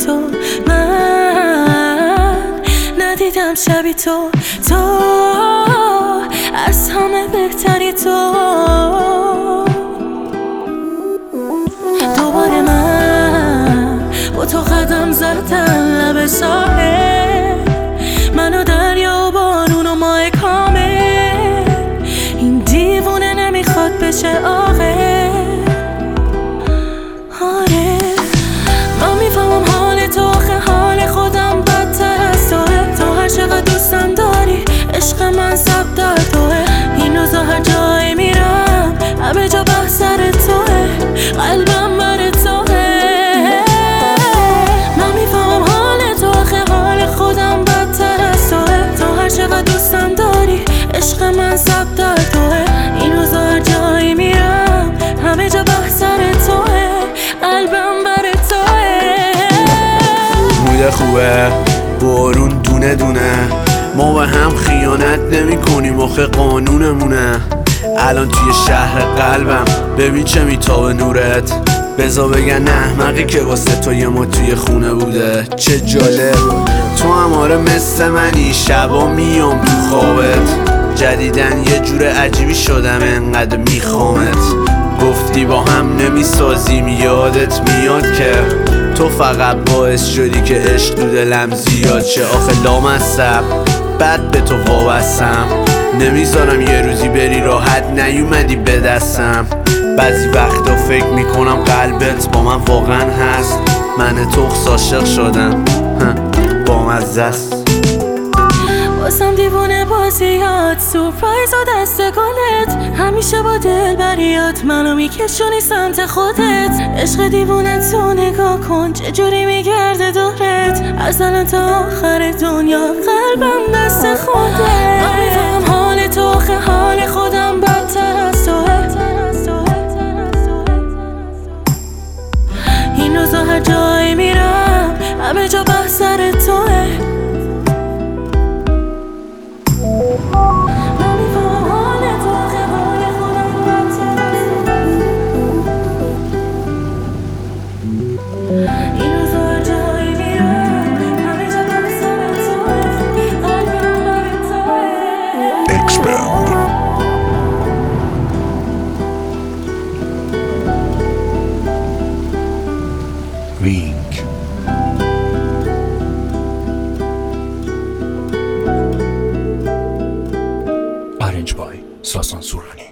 تو من ندیدم شبی تو از همه بهتری تو. دوباره من با تو قدم زدم لب ساحل، منو دریا و بارون و ماه کامل. این دیوونه نمیخواد بشه عاقل. آره من میفهمم حال تو، آخه حال خودم بدتر از توه. تو هر چقدر دوستم داری عشق من ضبط در توه. این روزا هر جایی میرم همه جا بحث سر توه، قلبم بر توه. من میفهمم حال تو، آخه حال خودم بدتر از توه. تو هر چقدر دوستم داری عشق من ضبط در توه. این روزا هر جایی میرم همه جا بحث سر توه، قلبم بر توه. مود خوبه بارون دونه دونه، ما به هم خیانت نمی کنیم آخه قانونمونه. الان توی شهر قلبم ببین چه میتابه نورت. بزا بگن احمقی که واسه تو یه ما توی خونه بوده. چه جالب تو هم آره مثل منی، شبا میام تو خوابت. جدیدن یه جور عجیبی شدم انقدر میخوامت. گفتی با هم نمیسازیم یادت میاد که تو فقط باعث شدی که عشق تو دلم زیاد شه. آخه لامصب بد به تو وابستم، نمیذارم یه روزی بری راحت نیومدی به دستم. بعضی وقتا فکر میکنم قلبت با من واقعا هست. من تو عاشق شدم با مزه است. واسم دیوونه بازیات، سورپرایز و دست گلت، همیشه با دل بریات منو میکشونی سمت خودت. عشق دیوونه تو نگاه کن چجوری میگرده دورت، از الان تا آخر دنیا قلبم دست خودت. من میفهم حال تو، آخه حال خودم بدتر از توه. این روزا هر جایی میرم همه جا بحث سر توه. Ring. Arranged by Sasan Surani.